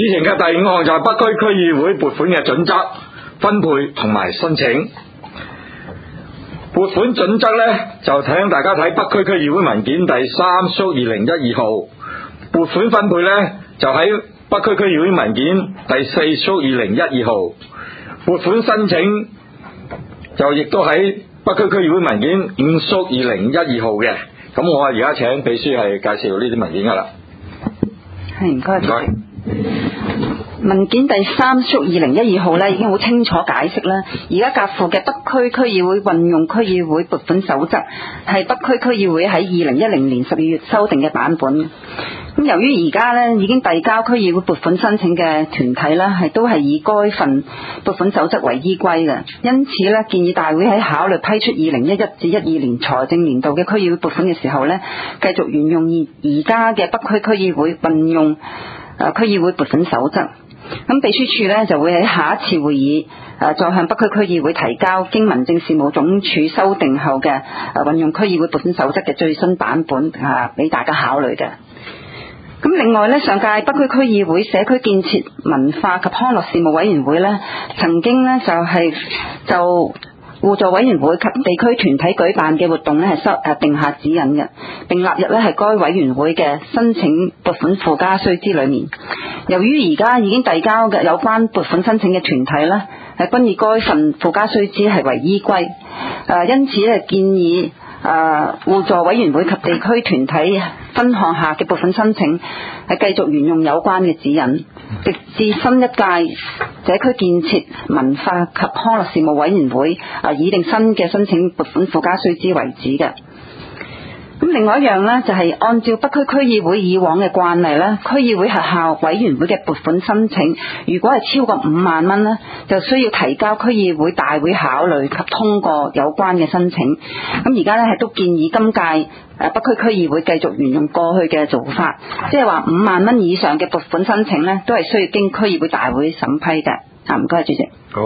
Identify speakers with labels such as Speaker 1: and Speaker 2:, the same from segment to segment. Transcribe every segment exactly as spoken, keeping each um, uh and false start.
Speaker 1: 議程嘅第五項就係北區區議會撥款嘅準則、分配同埋申請。撥款準則呢，就請大家睇北區區議會文件第三縮二零一二號。撥款分配呢，就喺北區區議會文件第四縮二零一二號。撥款申請就亦都喺北區區議會文件五縮二零一二號嘅。咁我而家請秘書係介紹呢啲文件噶啦。
Speaker 2: 係，唔該。
Speaker 1: 唔該。
Speaker 2: 文件第三縮二零一二號咧已經好清楚解釋啦。而家夾附嘅北區區議會運用區議會撥款守則係北區區議會喺二零一零年十二月修訂嘅版本。咁由於而家咧已經遞交區議會撥款申請嘅團體咧係都係以該份撥款守則為依歸嘅，因此咧建議大會喺考慮批出二零一一至一二年財政年度嘅區議會撥款嘅時候咧，繼續沿用而而家嘅北區區議會運用誒區議會撥款守則。咁秘書處咧就會喺下一次會議誒再向北區區議會提交經民政事務總署修訂後嘅誒運用區議會撥款守則嘅最新版本啊，俾大家考慮嘅。咁另外咧，上屆北區區議會社區建設文化及康樂事務委員會咧，曾經咧就係、是、就互助委員會及地區團體舉辦嘅活動咧係收誒定下指引嘅，並納入咧係該委員會嘅申請撥款附加須知裏面。由於而家已經遞交嘅有關撥款申請嘅團體咧，係均以該份附加須知係為依歸，誒因此咧建議誒互助委員會及地區團體分項下嘅撥款申請係繼續沿用有關嘅指引，直至新一屆社區建設文化及康樂事務委員會啊擬定新嘅申請撥款附加須知為止嘅。咁另外一樣呢，就係按照北區區議會以往嘅慣例呢，區議會轄下委員會嘅撥款申請，如果係超過五萬蚊呢，就需要提交區議會大會考慮及通過有關嘅申請。咁而家呢，係都建議今屆誒北區區議會繼續沿用過去嘅做法，即係話五萬蚊以上嘅撥款申請呢，都係需要經區議會大會審批嘅。啊，唔該，主席。
Speaker 1: 好。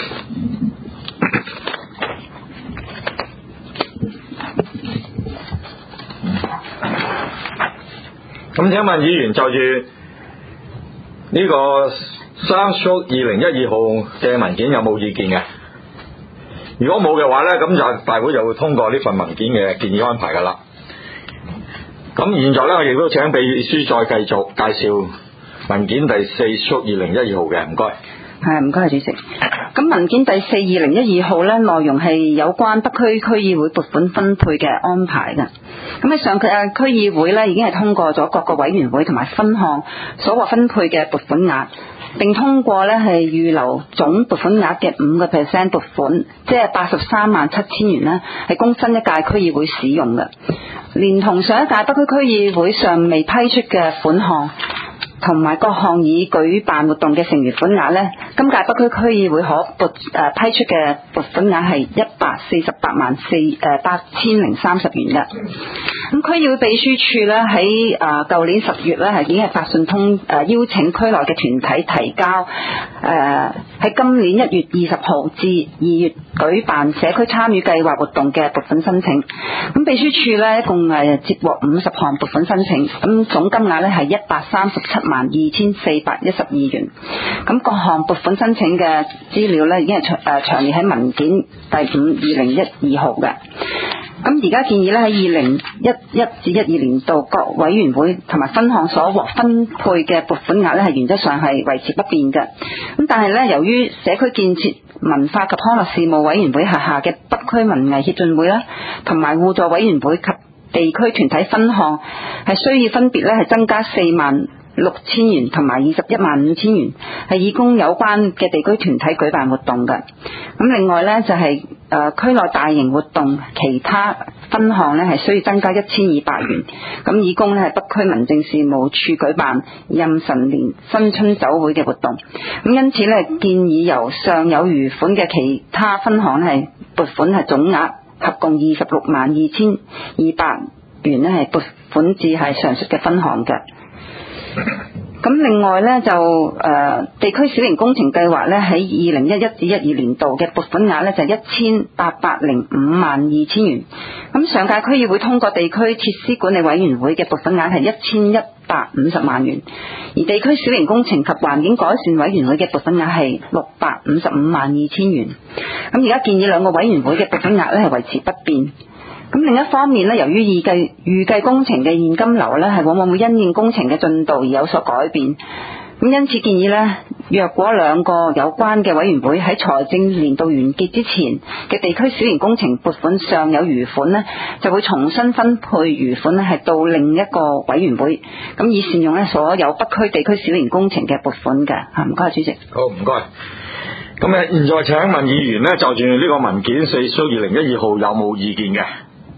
Speaker 1: 咁請問議員就住呢個三縮二零一二號嘅文件有冇意見嘅？如果冇嘅話呢，咁就大會就會通過呢份文件嘅建議安排噶啦。咁現在呢，我亦都請秘書再繼續介紹文件第四縮二零一二號嘅，唔該。
Speaker 2: 係，唔該，主席。咁文件第四二零一二號呢，內容係有關北區區議會撥款分配嘅安排嘅。咁喺上屆區議會呢，已經係通過咗各個委員會同埋分項所獲分配嘅撥款額，並通過呢係預留總撥款額嘅五個 percent 撥款，即係八十三萬七千元呢，係供新一屆區議會使用嘅。連同上一屆北區區議會尚未批出嘅款項，同埋各項已舉辦活動嘅剩餘款額呢，今屆北區區議會可撥誒、呃、批出嘅撥款額係一百四十八萬四誒八千零三十元嘅。咁區議會秘書處呢，喺誒舊年十月呢，係已經係發信通誒、呃、邀請區內嘅團體提交誒喺、呃、今年一月二十號至二月舉辦社區參與計劃活動嘅撥款申請。咁秘書處呢，一共係接獲五十項撥款申請，咁總金額呢係一百三十七萬二千四百一十二元。咁各項撥款申請嘅資料呢，已經係詳誒詳列喺文件第五二零一二號嘅。咁而家建議咧喺二零一一至一二年度各委員會同埋分項所獲分配嘅撥款額咧係原則上係維持不變嘅。咁但係咧由於社區建設文化及康樂事務委員會轄下嘅北區文藝協進會啦，同埋互助委員會及地區團體分項係需要分別咧係增加四萬六千元同埋二十一萬五千元，係以供有關嘅地區團體舉辦活動嘅。咁另外呢，就係、是、誒、呃、區內大型活動其他分項呢係需要增加一千二百元，咁以供呢係北區民政事務處舉辦壬辰年新春酒會嘅活動。咁因此呢，建議由尚有餘款嘅其他分項呢係撥款係總額合共二十六萬二千二百元呢係撥款至係上述嘅分項嘅。 咁另外咧就誒、呃、地區小型工程計劃咧喺二零一一至一二年度嘅撥款額咧就一千八百零五萬二千元。咁上屆區議會通過地區設施管理委員會嘅撥款額係一千一百五十萬元，而地區小型工程及環境改善委員會嘅撥款額係六百五十五萬二千元。咁而家建議兩個委員會嘅撥款額咧係維持不變。咁另一方面咧，由於預計預計工程嘅現金流咧係往往會因應工程嘅進度而有所改變，咁因此建議咧，若果兩個有關嘅委員會喺財政年度完結之前嘅地區小型工程撥款尚有餘款咧，就會重新分配餘款咧係到另一個委員會，咁以善用咧所有北區地區小型工程嘅撥款嘅。嚇，唔該主席。
Speaker 1: 好，唔該。咁誒，現在請問議員咧就住呢個文件四數二零一二號有冇意見嘅？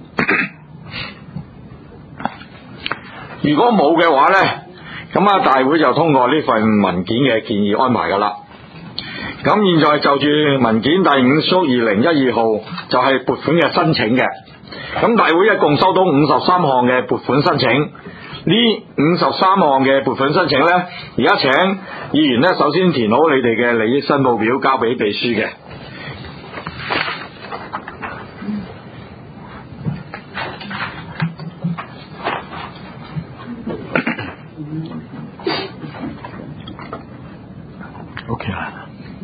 Speaker 1: 如果冇嘅話呢，咁啊大會就通過呢份文件嘅建議安排噶啦。咁現在就住文件第五數二零一二號就係撥款嘅申請嘅。咁大會一共收到五十三項嘅撥款申請，呢五十三項嘅撥款申請呢，而家請議員呢首先填好你哋嘅利益申報表，交俾秘書嘅。OK 啦。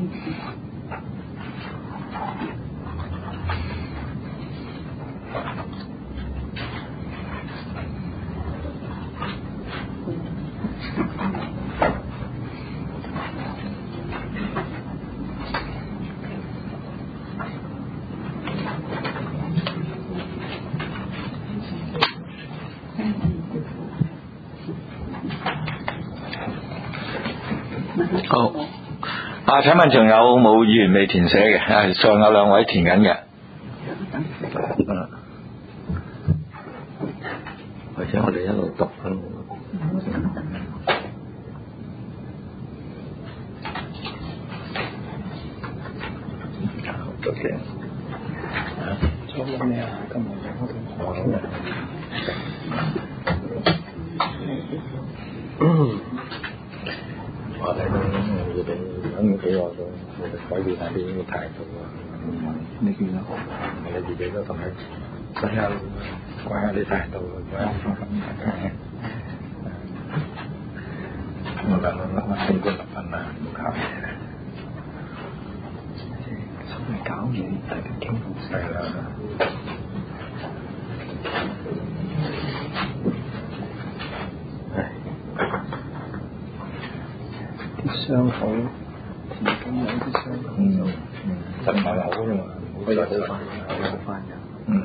Speaker 1: 好。啊！請問仲有冇議員未填寫嘅？係上有兩位填緊嘅。嗯。或者我哋一路讀咯。讀嘅。做緊咩啊？今日我哋嗯。我睇到要俾等俾我咗，我哋改變下啲態度啊！你見到我哋自己都同佢想下改下啲態度，改下方法。我諗諗四個六分啦，唔好搞嘢啦。所謂搞嘢，大家傾好晒啦。傷口，而家有啲傷口，嗯嗯，就唔係好㗎嘛，可以好翻，好翻嘅，嗯。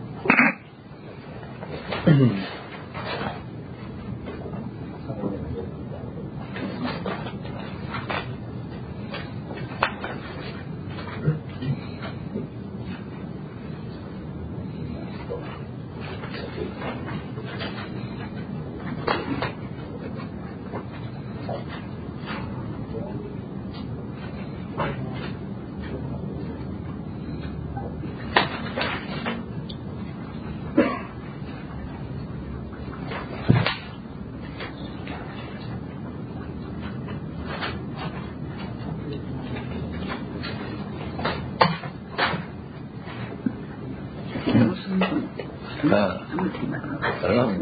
Speaker 1: 啊，係咯，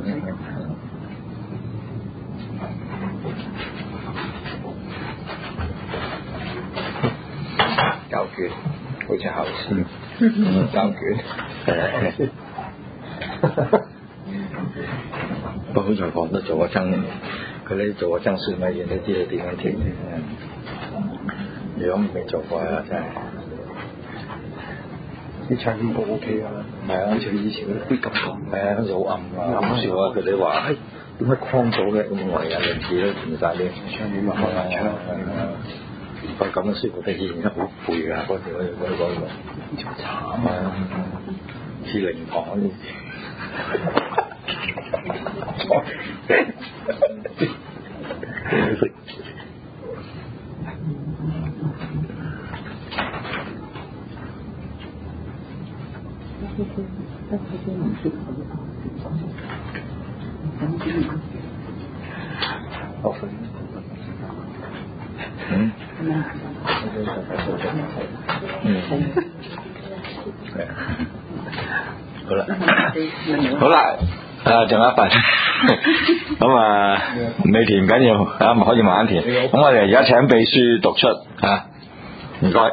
Speaker 1: 交卷好似考試，交卷，不過好在講得做個爭，佢哋做個爭算乜嘢，你知道點樣填嘅。如果未做過啊，真係。啲唱片部 O K 啊，係啊，好似以前嗰啲灰感覺，係啊，好暗啊，暗笑啊，佢哋話，哎，點解框咗嘅？咁我哋有陣時都填晒啲唱片啊，唱，不過咁樣舒服得意，好攰㗎，嗰時我哋嗰嗰個，好慘啊，似靈堂嗰啲。好。 嗯。嗯。好啦，好啦，誒仲有一份，咁啊未填唔緊要，啊可以慢慢填。咁我哋而家請秘書讀出嚇，唔該。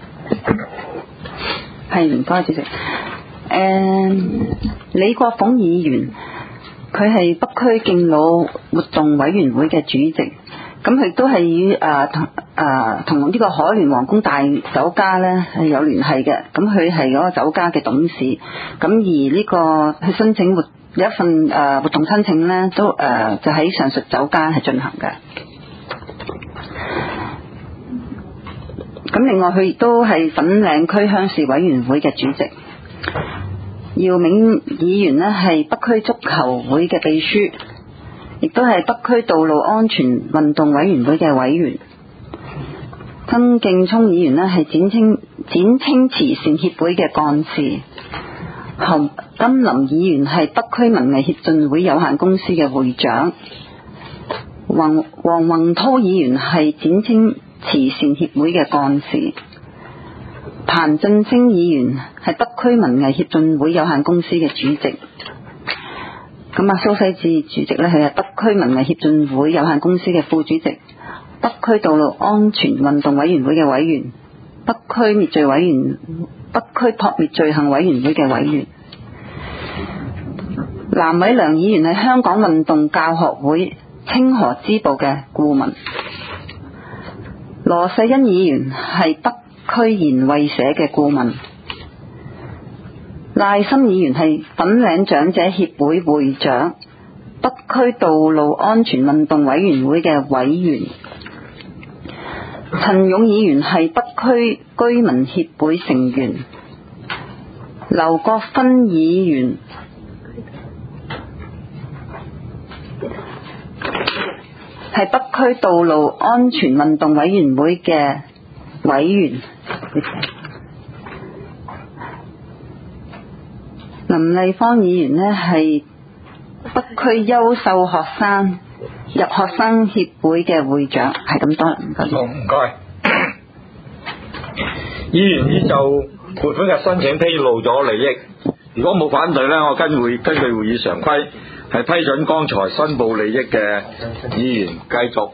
Speaker 2: 係唔該，主席。誒、嗯，李國鳳議員，佢係北區敬老活動委員會嘅主席。咁佢都係與誒同誒同呢個海聯皇宮大酒家咧係有聯繫嘅，咁佢係嗰個酒家嘅董事，咁而呢個去申請活有一份誒、呃、活動申請咧，都誒、呃、就喺上述酒家係進行嘅。咁另外佢亦都係粉嶺區鄉事委員會嘅主席。姚銘議員咧係北區足球會嘅秘書。亦都係北區道路安全運動委員會嘅委員。曾敬聰議員呢係展青展青慈善協會嘅幹事。侯金林議員係北區文藝協進會有限公司嘅會長。黃黃宏濤議員係展青慈善協會嘅幹事。彭振星議員係北區文藝協進會有限公司嘅主席。咁啊，蘇世志主席咧，佢係北區文藝協進會有限公司嘅副主席，北區道路安全運動委員會嘅委員，北區滅罪委員北區撲滅罪行委員會嘅委員。藍偉良議員係香港運動教學會清河支部嘅顧問。羅世恩議員係北區賢惠社嘅顧問。賴森議員係粉嶺長者協會會長，北區道路安全運動委員會嘅委員。陳勇議員係北區居民協會成員。劉國芬議員係北區道路安全運動委員會嘅委員。林麗芳議員呢係北區優秀學生入學生協會嘅會長，係咁多。唔該。
Speaker 1: 好，唔該。議員已就撥款嘅申請披露咗利益，如果冇反對呢，我根據根據會議常規係批准剛才申報利益嘅議員繼續。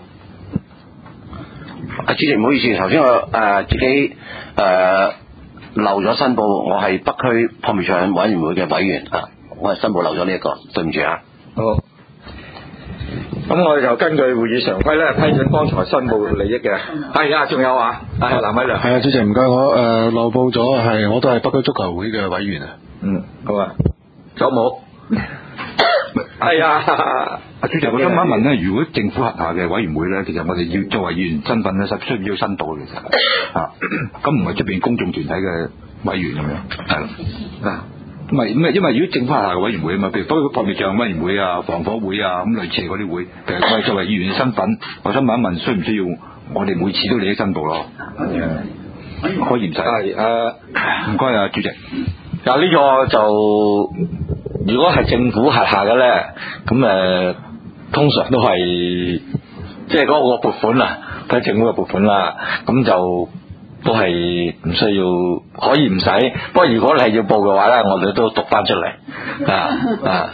Speaker 3: 啊，主席唔好意思，頭先我誒、呃、自己誒。呃漏咗申報，我係北區撲滅罪行委員會嘅委員啊，我係申報漏咗呢一個，對唔住啊。
Speaker 1: 好，咁我哋就根據會議常規咧批准剛才申報利益嘅。係啊，仲有啊，係藍偉良。
Speaker 4: 係啊，主席唔該，我誒漏報咗，係我都係北區足球會嘅委員啊。
Speaker 1: 嗯，好啊，仲有冇？係啊，
Speaker 5: 阿主席，我想問一問咧，如果政府轄下嘅委員會咧，其實我哋要作為議員身份咧，實需要申報嘅，其實啊，咁唔係出邊公眾團體嘅委員咁樣，係咯，啊，唔係咩？因為如果政府轄下嘅委員會啊嘛，譬如北區撲滅罪行委員會啊、防火會啊咁類似嗰啲會，其實我哋作為議員嘅身份，我想問一問，需唔需要我哋每次都利益申報咯？可以唔使？
Speaker 1: 係誒，
Speaker 5: 唔該啊，主席。
Speaker 1: 嗱呢個就如果係政府轄下嘅咧，咁誒、呃、通常都係即係嗰個撥款啊，睇政府嘅撥款啦，咁就都係唔需要，可以唔使。不過如果你係要報嘅話咧，我哋都讀翻出嚟啊啊。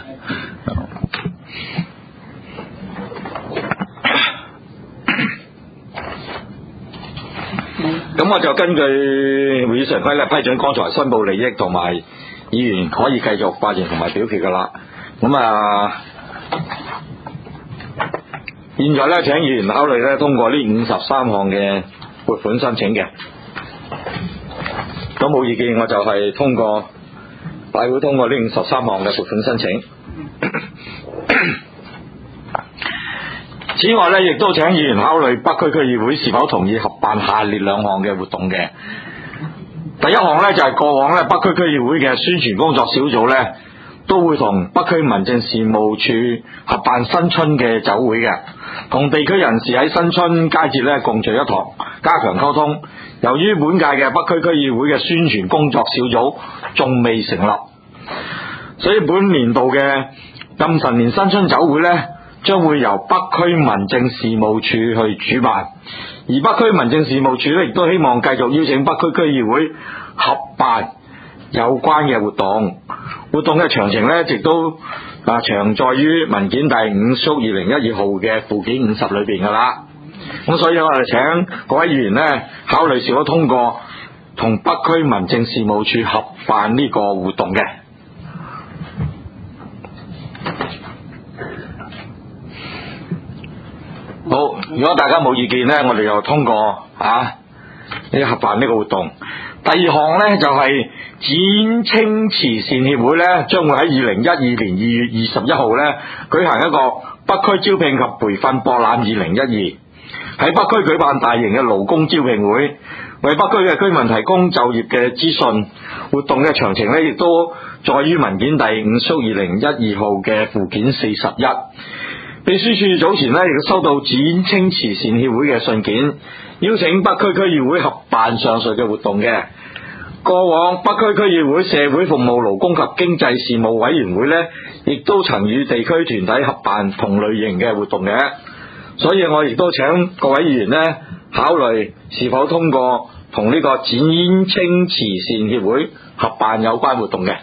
Speaker 1: 咁我就根據會議常規咧批准剛才申報利益同埋議員可以繼續發言同埋表決噶啦。咁啊，現在咧請議員考慮咧通過呢五十三項嘅撥款申請嘅。咁冇意見，我就係通過大會通過呢五十三項嘅撥款申請。此外咧，亦都請議員考慮北區區議會是否同意合辦下列兩項嘅活動嘅。第一項咧就係、是、過往咧北區區議會嘅宣傳工作小組咧，都會同北區民政事務處合辦新春嘅酒會嘅，同地區人士喺新春佳節咧共聚一堂，加強溝通。由於本屆嘅北區區議會嘅宣傳工作小組仲未成立，所以本年度嘅壬辰年新春酒會咧， 將會由北區民政事務處去主辦，而北區民政事務處咧亦都希望繼續邀請北區區議會合辦有關嘅活動。活動嘅詳情咧亦都啊詳載於文件第五縮二零一二號嘅附件五十裏邊噶啦。咁所以我哋請各位議員咧考慮是否通過同北區民政事務處合辦呢個活動嘅。好，如果大家冇意見呢，我哋就通過啊呢合辦呢個活動。第二項呢，就係、是、展青慈善協會呢，將會喺二零一二年二月二十一號呢舉行一個北區招聘及培訓博覽二零一二，喺北區舉辦大型嘅勞工招聘會，為北區嘅居民提供就業嘅資訊。活動嘅詳情呢，亦都載於文件第五縮二零一二號嘅附件四十一。秘書處早前呢，亦都收到展青慈善協會嘅信件，邀請北區區議會合辦上述嘅活動嘅。過往北區區議會社會服務勞工及經濟事務委員會呢，亦都曾與地區團體合辦同類型嘅活動嘅，所以我亦都請各位議員呢考慮是否通過同呢個展青慈善協會合辦有關活動嘅。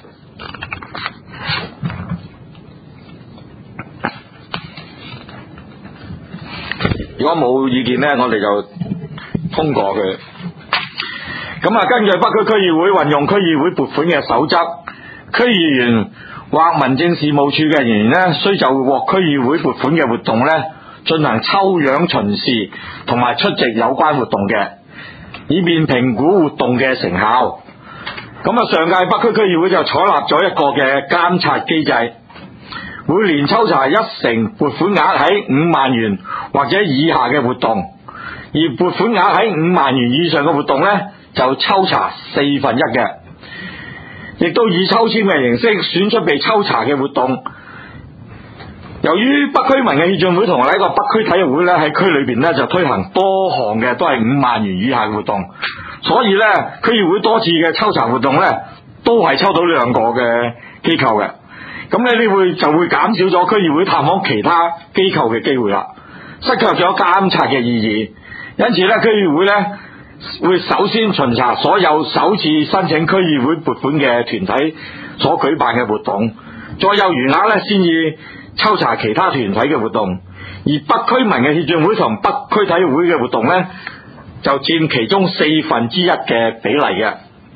Speaker 1: 如果冇意見呢，我哋就通過佢。咁啊，根據北區區議會運用區議會撥款嘅守則，區議員或民政事務處嘅人員呢，須就獲區議會撥款嘅活動呢進行抽樣巡視同埋出席有關活動嘅，以便評估活動嘅成效。咁啊，上屆北區區議會就採納咗一個嘅監察機制，每年抽查一成撥款額喺五萬元或者以下嘅活動，而撥款額喺五萬元以上嘅活動呢，就抽查四分一嘅，亦都以抽籤嘅形式選出被抽查嘅活動。由於北區民嘅協進會同埋呢個北區體育會呢，喺區裏邊呢就推行多項嘅都係五萬元以下嘅活動，所以呢，區議會多次嘅抽查活動呢，都係抽到兩個嘅機構嘅。咁咧呢會就會減少咗區議會探訪其他機構嘅機會啦，失卻咗監察嘅意義。因此咧，區議會咧會首先巡查所有首次申請區議會撥款嘅團體所舉辦嘅活動，再有餘額咧先至抽查其他團體嘅活動。而北區民嘅協進會同北區體育會嘅活動咧，就佔其中四分之一嘅比例嘅。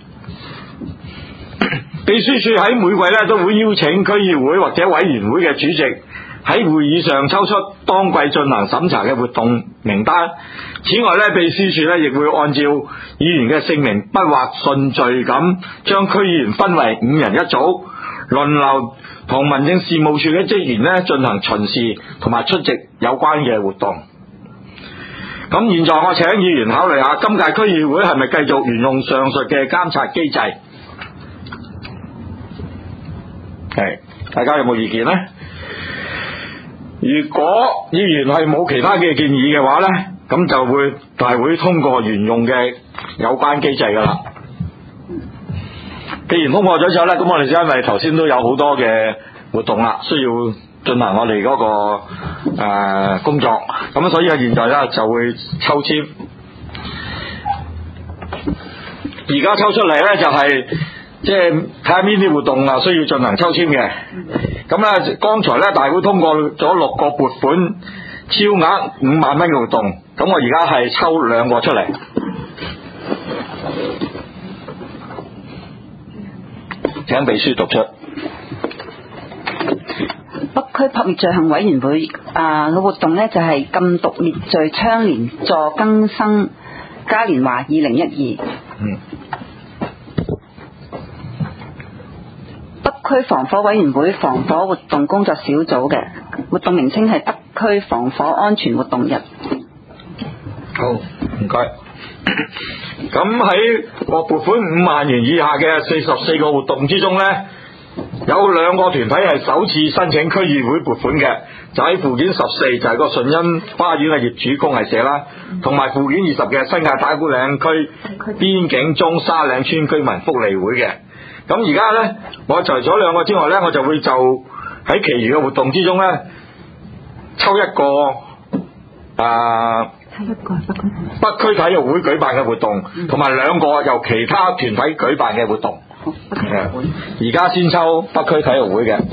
Speaker 1: 秘書處喺每季咧都會邀請區議會或者委員會嘅主席喺會議上抽出當季進行審查嘅活動名單。此外咧，秘書處咧亦會按照議員嘅姓名筆畫順序咁，將區議員分為五人一組，輪流同民政事務處嘅職員咧進行巡視同埋出席有關嘅活動。咁現在我請議員考慮下，今屆區議會係咪繼續沿用上述嘅監察機制？係，大家有冇意見呢？如果議員係冇其他嘅建議嘅話呢，咁就會大會通過沿用嘅有關機制噶啦。既然通過咗之後呢，咁我哋因為頭先都有好多嘅活動啦，需要進行我哋嗰、那個誒、呃、工作，咁所以啊，現在呢就會抽籤。而家抽出嚟呢，就係、是。即係睇下邊啲活動啊，需要進行抽籤嘅。咁咧，剛才咧大會通過咗六個撥款超額五萬蚊嘅活動，咁我而家係抽兩個出嚟，請秘書讀出。
Speaker 2: 北區撲滅罪行委員會啊嘅活動咧就係、是、禁毒滅罪倡廉助更生嘉年華二零一二。嗯。北區防火委員會防火活動工作小組嘅活動名稱係北區防火安全活動日。
Speaker 1: 好，唔該。咁喺獲撥款五萬元以下嘅四十四個活動之中呢，有兩個團體係首次申請區議會撥款嘅，就喺附件十四就係個順恩花園嘅業主公藝社啦，同埋附件二十嘅新界打鼓嶺區邊境中沙嶺村居民福利會嘅。咁而家呢，我除咗兩個之外呢，我就會就喺其餘嘅活動之中呢， 抽一個啊
Speaker 2: 抽一個北區
Speaker 1: 北區體育會舉辦嘅活動，同埋兩個由其他團體舉辦嘅活動。
Speaker 2: 好，北區體育會。
Speaker 1: 而家先抽北區體育會嘅。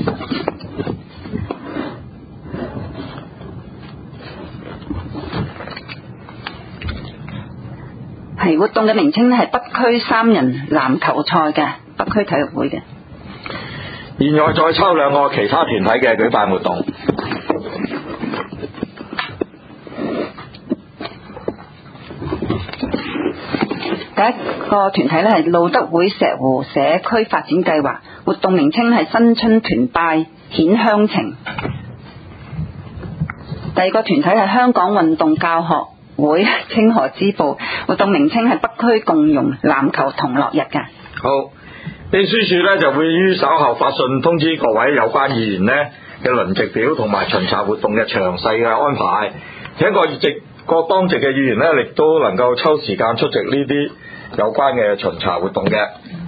Speaker 2: 係活動嘅名稱係北區三人籃球賽嘅北區體育會嘅。
Speaker 1: 現在再抽兩個其他團體嘅舉辦活動。
Speaker 2: 第一個團體咧係路德會石湖社區發展計劃，活動名稱係新春團拜顯鄉情。第二個團體係香港運動教學會清河支部，活動名稱係北區共融籃球同樂日嘅。
Speaker 1: 好，秘書處咧就會於稍後發信通知各位有關議員呢嘅輪值表同埋巡查活動嘅詳細嘅安排。請各席各當值嘅議員呢，亦都能夠抽時間出席呢啲有關嘅巡查活動嘅。